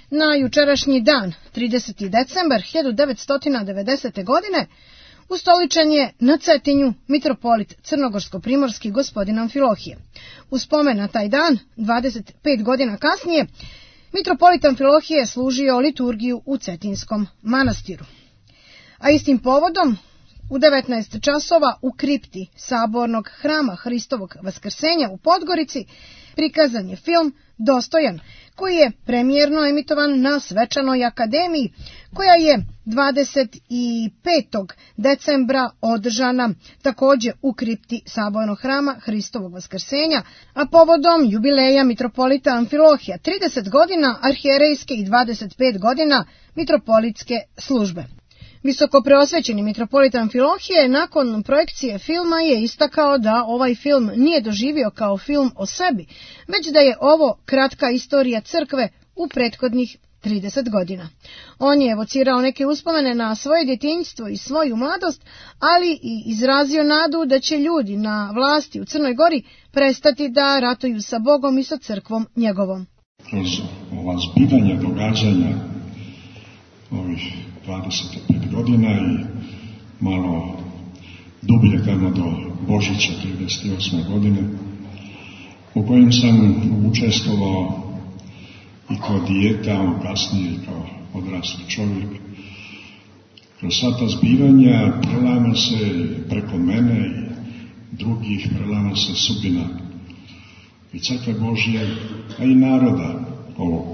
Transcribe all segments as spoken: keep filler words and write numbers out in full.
Na jučerašnji dan, trideseti decembar hiljadu devetsto devedesete. godine, ustoličen je na Cetinju mitropolit crnogorsko-primorski gospodin Amfilohije. U spomen na taj dan, dvadeset pet godina kasnije, mitropolit Amfilohije je služio liturgiju u Cetinskom manastiru. A istim povodom, u devetnaest časova u kripti Sabornog hrama Hristovog Vaskrsenja u Podgorici prikazan je film Dostojan, koji je premijerno emitovan na Svečanoj akademiji, koja je dvadeset petog decembra održana također u kripti Sabornog hrama Hristovog Vaskrsenja, a povodom jubileja mitropolita Amfilohija, trideset godina arhijerejske i dvadeset pet godina mitropolitske službe. Visoko preosvećeni mitropolit Amfilohije nakon projekcije filma je istakao da ovaj film nije doživio kao film o sebi, već da je ovo kratka istorija crkve u prethodnih trideset godina. On je evocirao neke uspomene na svoje djetinjstvo i svoju mladost, ali i izrazio nadu da će ljudi na vlasti u Crnoj Gori prestati da ratuju sa Bogom i sa crkvom njegovom. Kroz ova zbivanja, događanja ovih dvadeset pet godina i malo dublje tamo do Božića trideset osme. godine, u kojem sam učestvovao i kao dijete, a kasnije i kao odrasli čovjek. Kroz sva ta zbivanja prelama se preko mene i drugih, prelama se sudbina i crkve Božje, a i naroda ovog.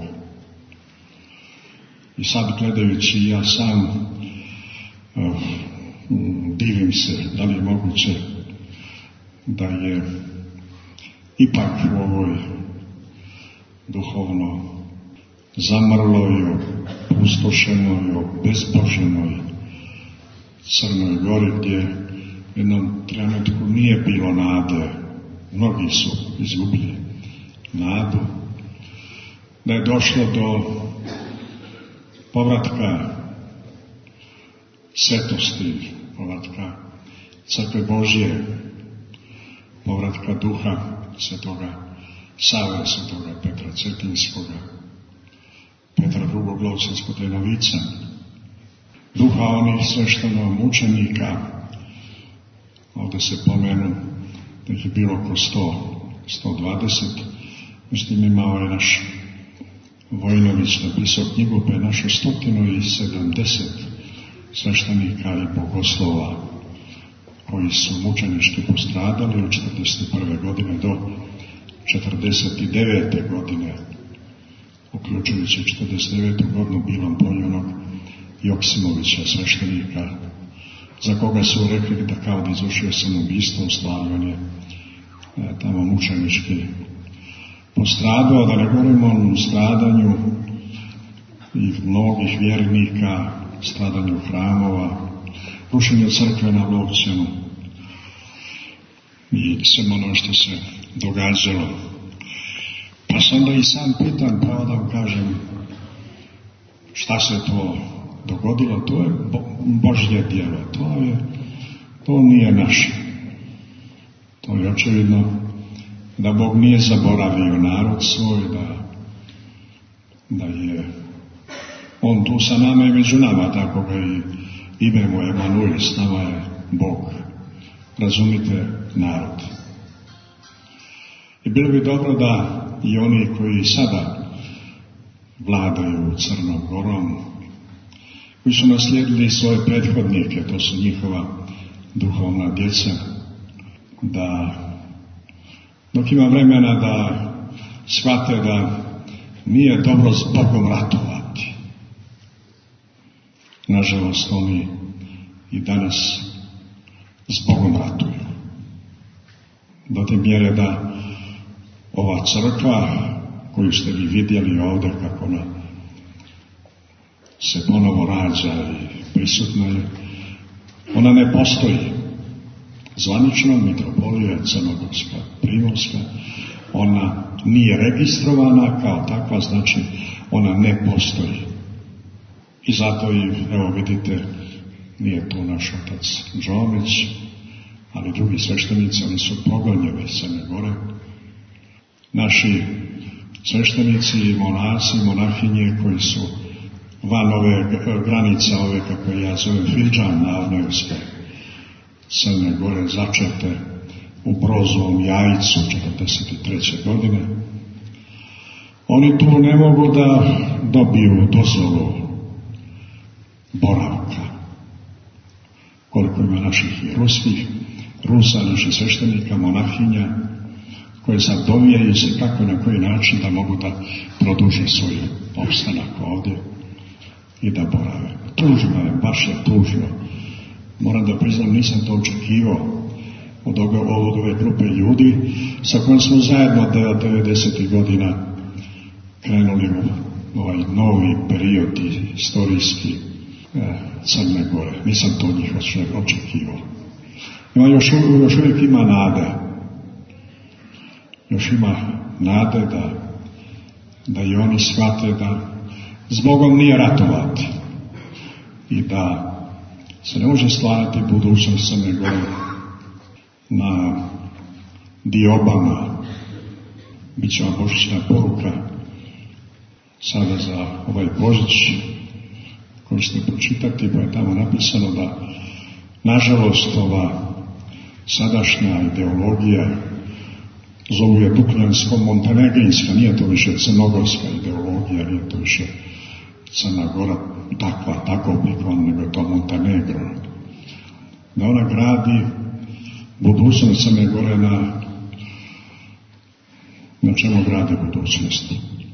I sad gledajući ja sam uh, divim se da li je moguće da je ipak u ovoj duhovno zamrloj, opustošenoj, obezboženoj Crnoj Gori, gdje u jednom trenutku nije bilo nade, mnogi su izgubili nadu, da je došlo do povratka svetosti, povratka crkve Božje, povratka duha svetoga Save, svetoga Petra Cetinskoga, Petra drugog Lovćanskog Novica, duha onih svešteno mučenika. Ovdje se pomenu da ih je bilo oko sto, sto dvadeset, mislim imao je naš Vojnović napisao knjigu, pa je našo stotinu i sedamdeset sveštenika i bogoslova koji su mučenički postradali od četrdeset prve. godine do četrdeset devete. godine, uključujući četrdeset devetu. godinu Bilom Poljunog Joksimovića, sveštenika, za koga su rekli da kao da izvršio samoubistvo, u stvari on je e, tamo mučenički postradao, da ne govorimo o stradanju i mnogih vjernika, stradanju hramova, rušenju crkve na Lovćanu i sve ono što se događalo. Pa sam da i sam pitan, pravo da vam kažem, šta se to dogodilo, to je Božje djelo, to je, to nije naše. To je očevidno da Bog nije zaboravio narod svoj, da, da je on tu sa nama i među nama, tako ga i ime mu Emanuel, s nama je Bog. Razumite, narod. I bilo bi dobro da i oni koji sada vladaju Crnom Gorom, koji su naslijedili svoje prethodnike, to su njihova duhovna djeca, da dok ima vremena da shvate da nije dobro s Bogom ratovati. Nažalost, oni i danas s Bogom ratuju. Do te mjere da ova crkva koju ste vi vidjeli ovdje, kako ona se ponovo rađa i prisutna je, ona ne postoji. Zvanično mitropolija Crnogorska, Primorska, ona nije registrovana kao takva, znači ona ne postoji. I zato i, evo vidite, nije tu naš otac Džomić, ali drugi sveštenici, oni su progonjeni Crne Gore. Naši sveštenici i monasi, monahinje koji su van ove granice, ove kako ja zovem Fidžan Navnojevske, Crne Gore, začete u Brozovom Jajcu četrdeset treće godine. Oni tu ne mogu da dobiju dozvolu boravka. Koliko ima naših i ruskih, Rusa, naših sveštenika, monahinja, koje sad dovijaju se kako na koji način da mogu da produže svoj opstanak ovdje i da borave. Tužno je, baš je tužno. Moram da priznam, nisam to očekivao od ove, od ove grupe ljudi sa kojom smo zajedno od devedesetih godina krenuli u ovaj novi period istorijski eh, Crne Gore. Nisam to njih očekivao. Ima još, još uvijek ima nade. Još ima nade da, da i oni shvate da s Bogom nije ratovati i da se ne može stvarati budućnost Crne Gore na diobama. Biće vam božićna poruka sada za ovaj Božić koji ćete pročitati, pa je tamo napisano da nažalost ova sadašnja ideologija, zovu je dukljansko-montenegrinska, nije to više crnogorska ideologija, nije to više Crna Gora takva, tako oblikovana, nego je to Montenegro. Da ona gradi budućnost Crne Gore na, na čemu gradi budućnost.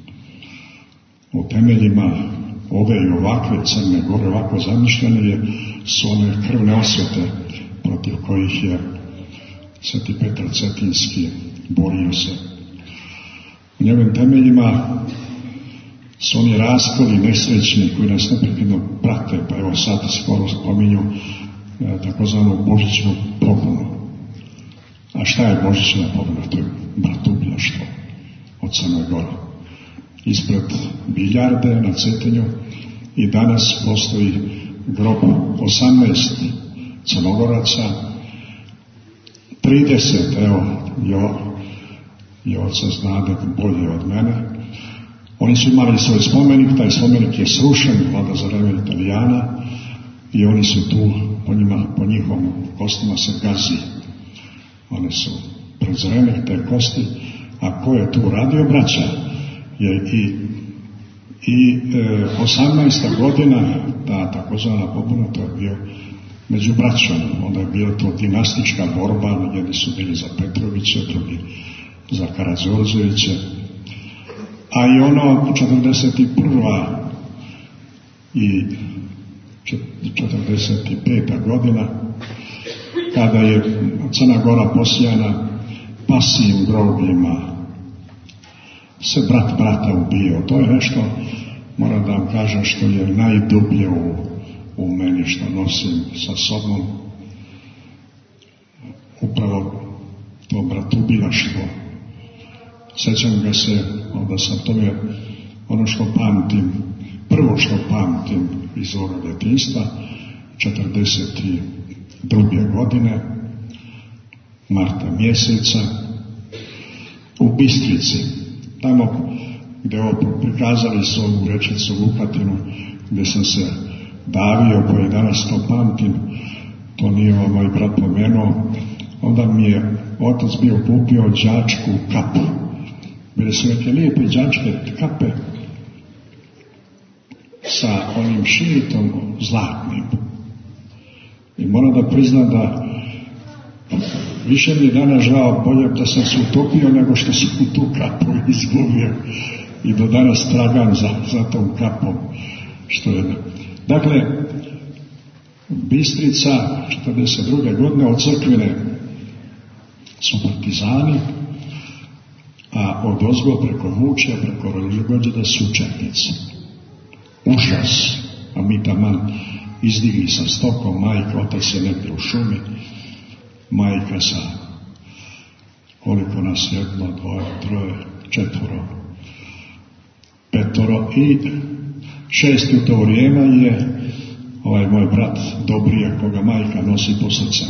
U temeljima ove i ovakve Crne Gore, ovako zamišljene je, su one krvne osvete protiv kojih je Sveti Petar Cetinski borio se. U njegovim temeljima su oni raskoli nesrećni koji nas neprekidno prate, pa evo sad skoro spominju e, takozvanu božićnu pobunu. A šta je božićna pobuna? To je bratubljaštvo od Crne Gore. Ispred biljarde na Cetinju i danas postoji grob osamnaest Crnogoraca, trideset, evo, jo, Joca znade bolje od mene. Oni su imali svoj spomenik, taj spomenik je srušen, vlada za vreme Italijana, i oni su tu, po, njima, po njihovom kostima se gazi. One su prezrene, te kosti, a ko je tu radio, braća, je i, i e, osamnaesta godina, ta takozvana pobuna, to je bio među braćom, onda je bila to dinastička borba, jedni su bili za Petrovića, drugi za Karađorđevića, a i ono četrdeset prva i četrdeset peta godina, kada je Crna Gora posijana pasijim grobljima, se brat brata ubio. To je nešto, moram da vam kažem, što je najdublje u, u meni, što nosim sa sobom. Upravo to bratubilaštvo. Sjećam ga se, onda sam to je ono što pamtim, prvo što pamtim iz ovoga djetinjstva, četrdeset druge godine, marta mjeseca, u Bistrici, tamo gdje ovo prikazali su ovu rečicu Vukatinu, gdje sam se davio, koji danas to pamtim, to nije ovo moj brat pomenuo, onda mi je otac bio kupio đačku kapu. Bile su neke lijepe đačke kape sa onim širitom zlatnim. I moram da priznam da više mi je danas žao, bolje da sam se utopio nego što sam tu kapu izgubio. I do danas tragam za, za tom kapom. Što je. Dakle, Bistrica, četrdeset druge godine, od Crkvine su partizani, a od ozgo preko Vučja, preko Rožgođeda su četnici. Užas, a mi taman izdigli sa stokom, majka, otac je negdje u šumi, majka sa, koliko nas, jedno, dvoje, troje, četvoro, petoro i šesti u to vrijeme je ovaj moj brat Dobrija, koga majka nosi po srcem.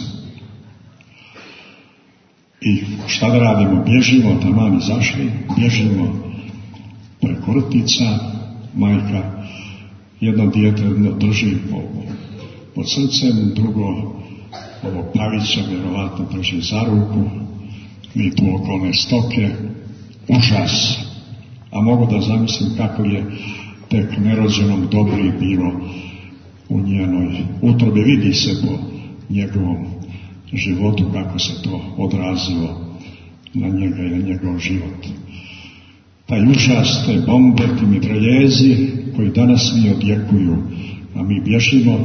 I šta da radimo? Bježimo, taman izašli, bježimo preko rtica, majka jedno dijete drži po, pod srcem, drugo ovog Pavića vjerovatno drži za ruku, mi tu okolne stoke, užas. A mogu da zamislim kako je tek nerođenom Dobri bilo u njenoj utrobi, vidi se po njegovom životu kako se to odrazilo na njega i na njegov život. Taj užas, te bombe, ti mitraljezi koji danas mi odjekuju, a mi bježimo.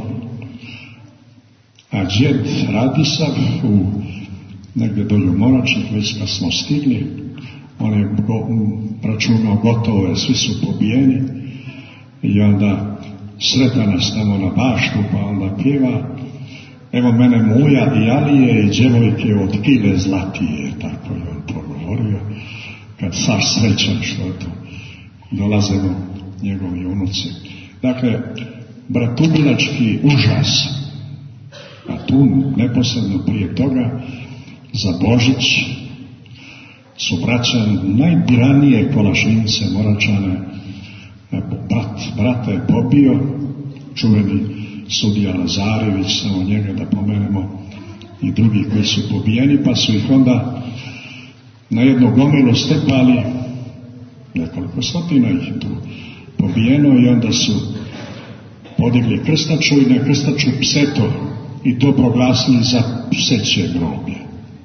A džed Radisav u negdje dolju Moračnih, već kad smo stigli, on je računao gotovo, svi su pobijeni i onda sreta nas tamo na baštu, pa onda pjeva: evo mene muja i Alije i djevojke od kile zlatije, tako je on progovorio, kad sav srećan što je to, dolaze mu njegovi unuci. Dakle, bratubilački užas, a tu neposredno prije toga za Božić su braća najbiranije Kolašince, Moračane, brat, brata je pobio, čuveni sudija Lazarević, samo njega da pomenemo, i drugi koji su pobijeni, pa su ih onda na jedno gomilu strpali, nekoliko stotina ih tu pobijeno, i onda su podigli krstaču i na krstaču pseto i to proglasili za pseće groblje.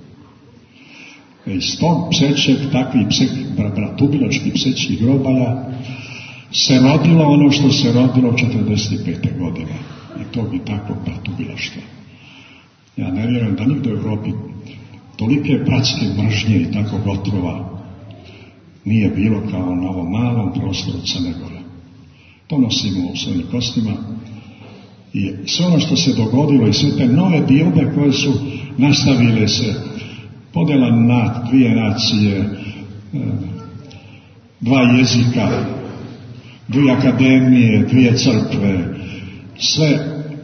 Iz tog psećeg, takvih pse, bratubilačkih psećih grobalja se rodilo ono što se rodilo četrdeset pete godine. I to bi tako bratubilaštvo. Ja ne vjerujem da nigdje u Evropi tolike bratske mržnje i tako otrova nije bilo kao na ovom malom prostoru Crne Gore. To nosimo u svojim kostima i sve ono što se dogodilo i sve te nove diobe koje su nastavile se, podjela na dvije nacije, dva jezika, dvije akademije, dvije crkve, sve,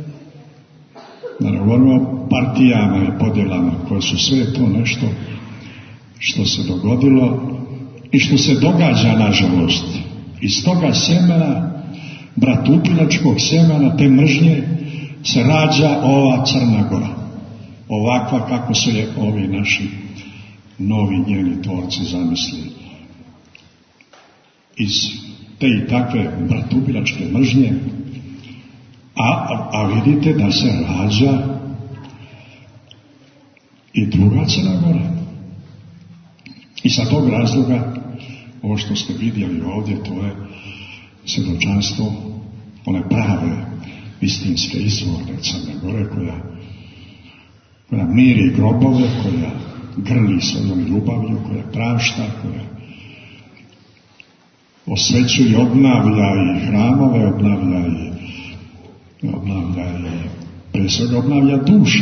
da ne govorimo o partijama i podjelama, koje su sve to nešto što se dogodilo i što se događa, nažalost. Iz toga sjemena, bratubilačkog sjemena, te mržnje, se rađa ova Crna Gora. Ovakva kako su je ovi naši novi njeni tvorci zamislili. Iz te i takve bratubilačke mržnje, a, a, a vidite da se rađa i druga Crna Gora. I sa tog razloga, ovo što ste vidjeli ovdje, to je svjedočanstvo one prave, istinske, izvorne Crne Gore, koja, koja miri grobove, koja grli svojom ljubavlju, koja prašta, koja osvećuje i obnavlja i hramove, obnavlja i obnavlja i prije svega obnavlja duše.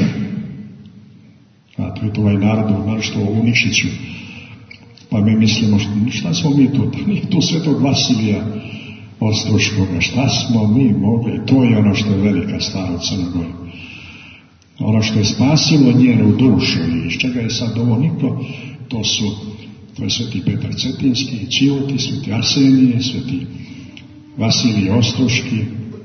A tu ovaj narod, naročito u Nikšiću, pa mi mislimo, šta smo mi tu, pa nije tu Svetog Vasilija Ostroškoga, šta smo mi mogli, to je ono što je velika stvar u Crnoj Gori. Ono što je spasilo njenu dušu i iz čega je sad ovo niko, to su, to je Sveti Petar Cetinski, Čivoti, Sveti Arsenije, Sveti Vasilij Ostroški,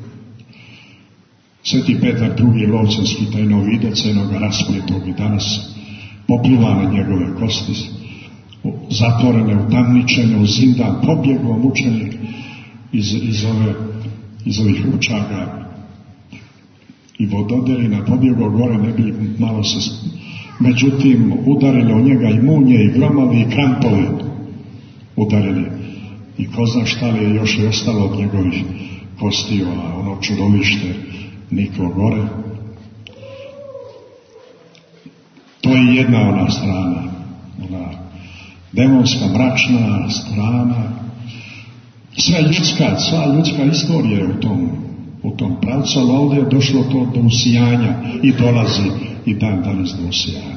Sveti Petar drugi Lovcenski, tajnovidac, jednoga raspljetog i danas popliva na njegove kosti, zatvorene, utamničene, u zindan, pobjegao mučenik iz, iz, ove, iz ovih učaga i vododelina, pobjegao gore, ne bi malo se, međutim, udarili o njega i munje, i gromovi, i krampovi udarili. I ko zna šta li je još i ostalo od njegovih kostiju, a ono čudovište niklo gore. To je jedna ona strana, ona demonska, mračna strana. Sve ljudska, sva ljudska istorija je u tom, u tom pravcu, ali ovdje je došlo to do usijanja i dolazi i dan danas do usijanja.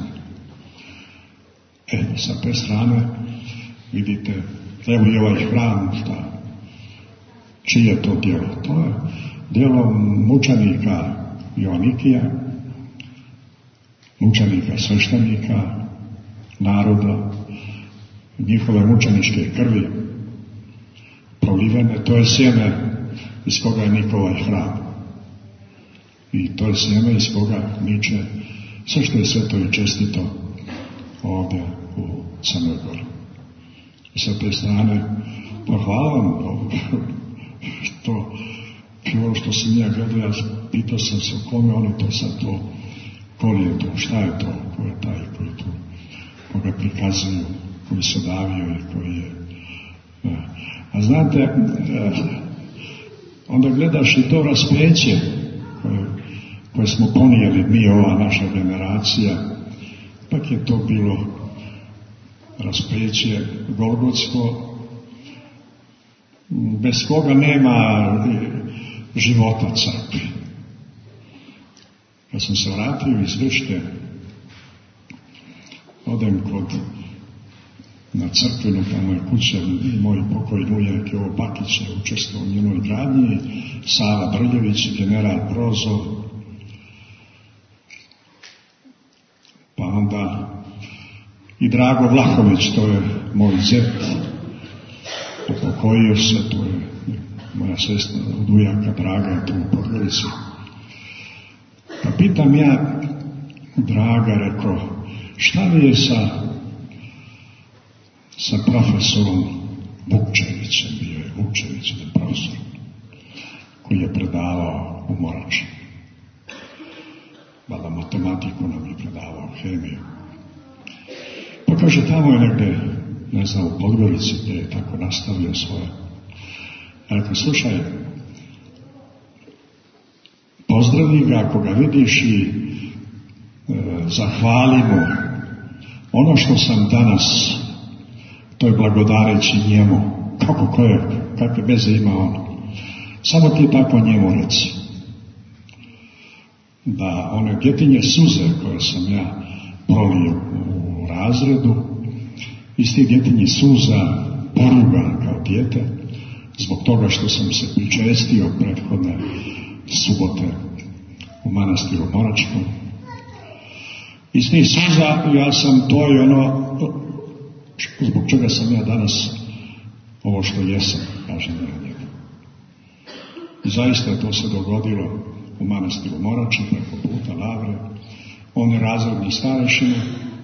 E, sa te strane vidite, evo i ovaj hram, šta, čije je to djelo? To je djelo mučenika Joanikija, mučenika sveštenika, naroda, njihove mučeničke krvi, prolivene, to je sjeme iz koga je Nikolaj hram. I to je sjeme iz koga niče sve što je sveto i čestito ovdje u Crnoj Gori. I sa te strane pohvalam to prvo što sam ja gledao, ja pitao sam se kome oni to sad to, ko je to, šta je to, ko je taj koji to, koga prikazuju, koji se davio i koji je. A znate, onda gledaš i to raspeće koje, koje smo ponijeli mi, ova naša generacija, pak je to bilo raspeće golgotsko, bez koga nema života crkvi. Kad sam se vratio iz Vrške, odem kod na crkvenu, tamo je kuća i moj pokojni ujak Jovo Bakić je učestvovao u njenoj gradnji, Sava Brljević, general Brozo, pa onda i Drago Vlahović, to je moj zet, upokojio se, to je moja sestra od ujaka Draga tu u Podgorici. Pa pitam ja Draga, rekao, šta li je sa sa profesorom Vukčevićem, bio je Vukčević, jedan profesor, koji je predavao u Morači. Valjda matematiku nam je predavao, hemiju. Pa kaže, tamo je negdje, ne znam, u Podgorici, gdje je tako nastavio svoje. Ja rekao, slušaj, pozdravi ga ako ga vidiš i e, zahvali mu ono što sam danas, to je blagodareći njemu, kako koje, kakve veze ima on. Samo ti tako njemu reci. Da one djetinje suze koje sam ja prolio u razredu, iz tih djetinje suza porugan kao dijete, zbog toga što sam se pričestio prethodne subote u manastiru Moračkom. Iz tih suza ja sam to i ono, zbog čega sam ja danas ovo što jesam, kažem na njega. I zaista je to se dogodilo u manastiru Morači, preko puta Lavre. On je razredni starešina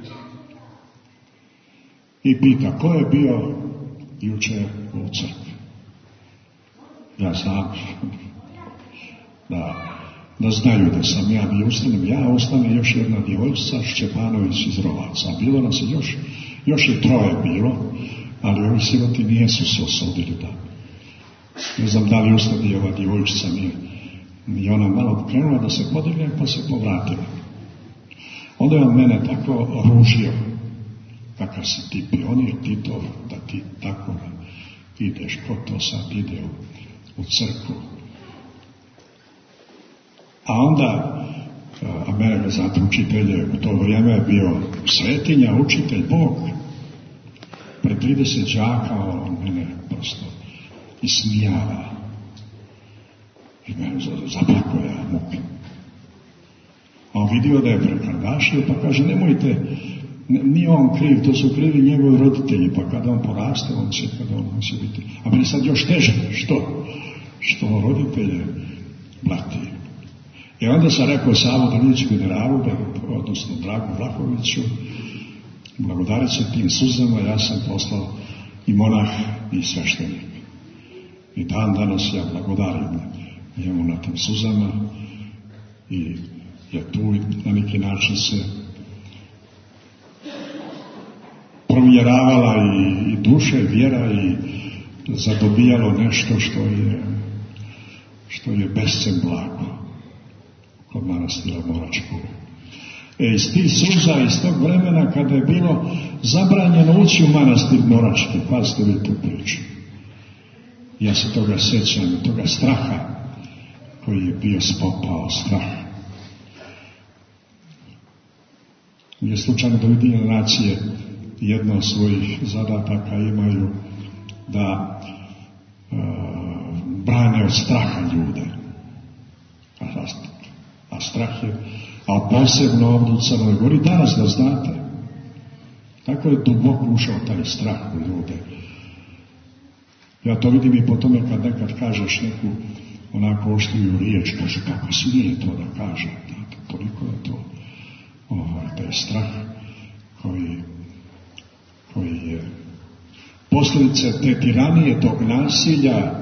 i pita, ko je bio jučer u crkvi? Ja znam da, da znaju da sam ja bio ustanem. Ja ostane još jedna djevojčica, Šćepanović iz Rovaca. Bilo nas je još, još je troje bilo, ali ovi siroti nijesu se osudili da. Ne znam da li ustane ova djevojčica nije. I ona malo krenula da se podigne, pa se povratila. Onda je on mene tako ružio, kakav si ti pionir, Titov, da ti tako ideš, ko to sad ide u, u crkvu. A onda, a mene, znate, učitelj je u to vrijeme je bio svetinja, učitelj, Bog. Pred trideset đaka on mene prosto ismijava. I mene zaplako ja muke. A on vidio da je prekardašio, pa kaže, nemojte, nije on kriv, to su krivi njegovi roditelji, pa kada on poraste, on će, kada on će biti. A meni sad još teže, što? Što roditelje blati. I onda sam rekao Savu Drnić generalu, odnosno Dragu Vlahoviću, blagodarit se tim suzama, ja sam poslao i monah i sveštenik. I dan danas ja blagodarim njemu na tim suzama i ja tu na neki način se provjeravala i, i duša i vjera i zadobijalo nešto što je što je bescen blago kod manastira Moračkog. E, iz tih suza, iz tog vremena kada je bilo zabranjeno ući u manastir Morački, pazite vi tu priču. Ja se toga sjećam, toga straha koji je bio spopao, strah. Nije slučajno da Ujedinjene nacije jedno od svojih zadataka imaju da e, brane od straha ljude. A, a strah je, a posebno ovdje u Crnoj Gori, danas da znate, tako je duboko ušao taj strah u ljude. Ja to vidim i po tome kad nekad kažeš neku onako oštriju riječ, kaže kako smije to da kaže. Znate, toliko je to ovaj, taj strah koji, koji je posljedice te tiranije, tog nasilja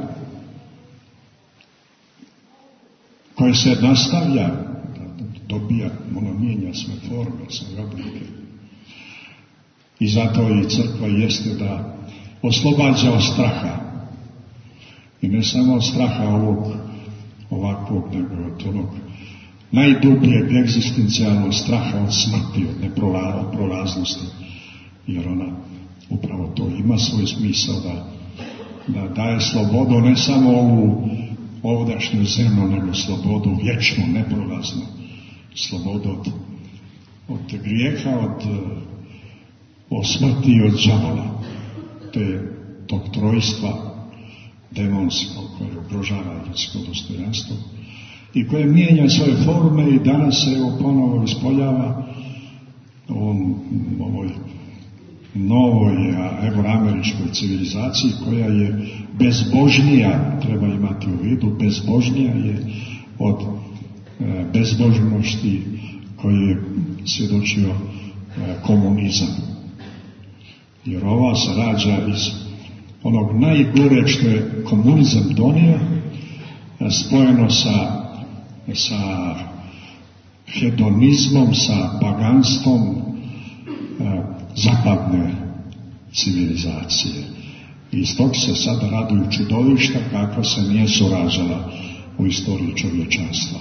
koje se nastavlja, dobija, ono mijenja sve forme, sve oblike. I zato i crkva jeste da oslobađa od straha. I ne samo od straha ovog, ovakvog, nego od onog najdubljeg egzistencijalnog straha od smrti, od neprolaznosti. Jer ona upravo to ima svoj smisao da, da daje slobodu, ne samo ovu ovdašnju zemlju, nego slobodu vječnu, neprolaznu. Slobodu od, od grijeha, od, od smrti i od đavola. Te tog trojstva demonskog koje ugrožava ljudsko dostojanstvo i koje mijenja svoje forme i danas se evo ponovo ispoljava ovom, ovoj novoj evroameričkoj civilizaciji koja je bezbožnija, treba imati u vidu, bezbožnija je od e, bezbožnosti koji je svjedočio e, komunizam. Jer ova se rađa iz onog najgore što je komunizam donio, spojeno sa, sa hedonizmom, sa paganstvom e, zapadne civilizacije. I iz tog se sada raduju čudovišta kakva se nije rađala u istoriji čovječanstva.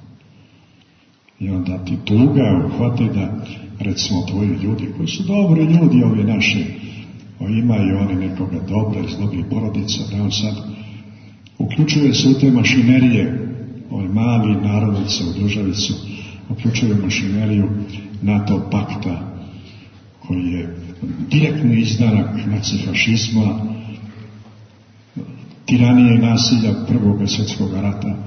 I onda ti tuga uhvati da, recimo, tvoji ljudi, koji su dobri ljudi, ovi naši, imaju oni nekoga dobra iz dobrih porodica, da on sad uključuje se u te mašinerije, ovaj mali narodice u državicu, uključuje mašineriju NATO pakta, koji je direktni izdanak nacifašizma, tiranije i nasilja Prvog svjetskog rata,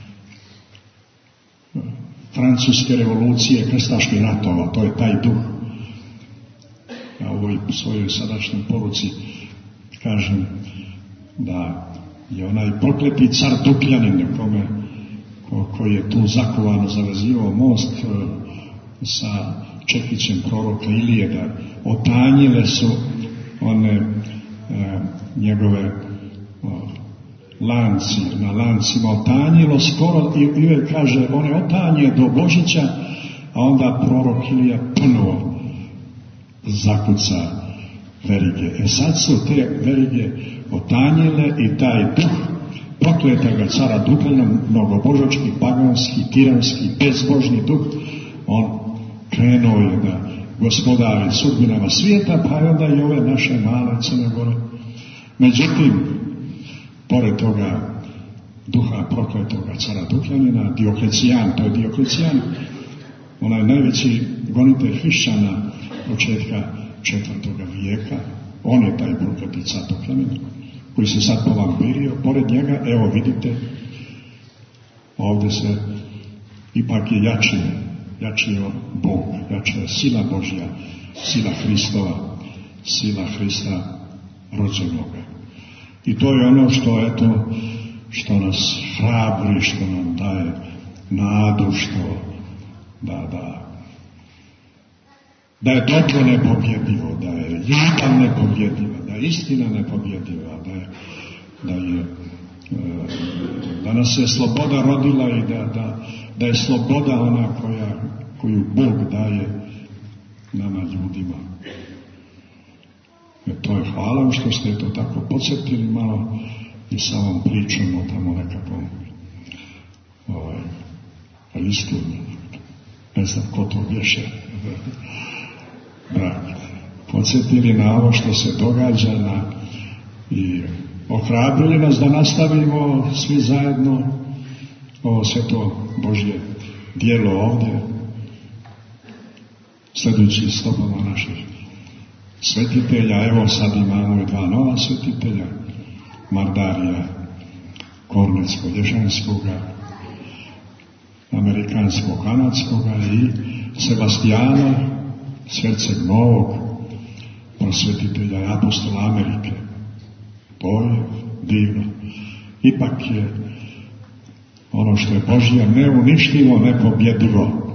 Francuske revolucije, krstaških ratova, to je taj duh. Ja u ovoj svojoj sadašnjoj poruci kažem da je onaj prokleti car Dukljanin, kome, ko, koji je tu zakovano zavezivao most e, sa čekićem proroka Ilije, da otanjile su one e, njegove o, lanci, na lancima otanjilo skoro, i uvijek kaže, one otanje do Božića, a onda prorok Ilija ponovo zakuca verige. E sad su te verige otanjile i taj duh prokletega cara Dukljana, mnogobožački, paganski, tiranski, bezbožni duh, on krenuo je da gospodari sudbinama svijeta, pa onda i ove naše male Crne Gore. Međutim, pored toga duha prokletoga cara Dukljanina, Dioklecijan, to je Dioklecijan, onaj najveći gonitelj hrišćana početka četvrtoga vijeka, on je taj prokleti car Dukljanin, koji se sad povampirio. Pored njega, evo vidite, ovdje se ipak je jači, jači je Bog, jača je sila Božja, sila Hristova, sila Hrista rođenoga. I to je ono što, eto, što nas hrabri, što nam daje nadu, što da, da, da je dobro nepobjedivo, da je ljubav nepobjediva, da je istina nepobjediva, da je, da je, da nas je sloboda rodila i da, da, da je sloboda ona koja, koju Bog daje nama ljudima. E to je hvala što ste to tako podsjetili malo i sa ovom pričom o tamo nekakvom ovaj, listu, ne znam ko to vješe, da podsjetili na ovo što se događa na, i ohrabrili nas da nastavimo svi zajedno ovo sve to Božje djelo ovdje, sljedujući stopama naših svetitelja. Evo sad imamo i dva nova svetitelja, Mardarija Kornetsko-Lješanskoga, Amerikansko-Kanadskoga i Sebastijana Sverceg Novog, prosvetitelja i apostola Amerike. To je divno. Ipak je ono što je Božje neuništivo, nepobjedivo.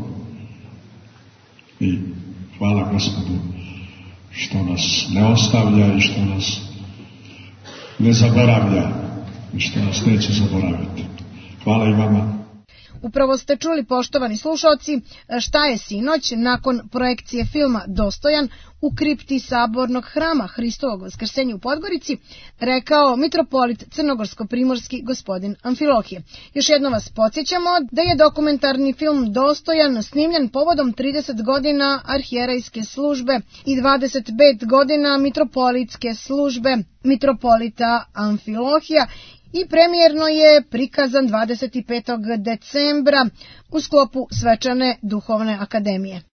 I hvala Gospodu što nas ne ostavlja i što nas ne zaboravlja i što nas neće zaboraviti. Hvala i vama. Upravo ste čuli, poštovani slušalci, šta je sinoć nakon projekcije filma Dostojan u kripti Sabornog hrama Hristovog Vaskrsenja u Podgorici rekao mitropolit crnogorsko-primorski gospodin Amfilohije. Još jedno vas podsjećamo da je dokumentarni film Dostojan snimljen povodom trideset godina arhijerejske službe i dvadeset pet godina mitropolitske službe mitropolita Amfilohija i premijerno je prikazan dvadeset petog decembra u sklopu Svečane duhovne akademije.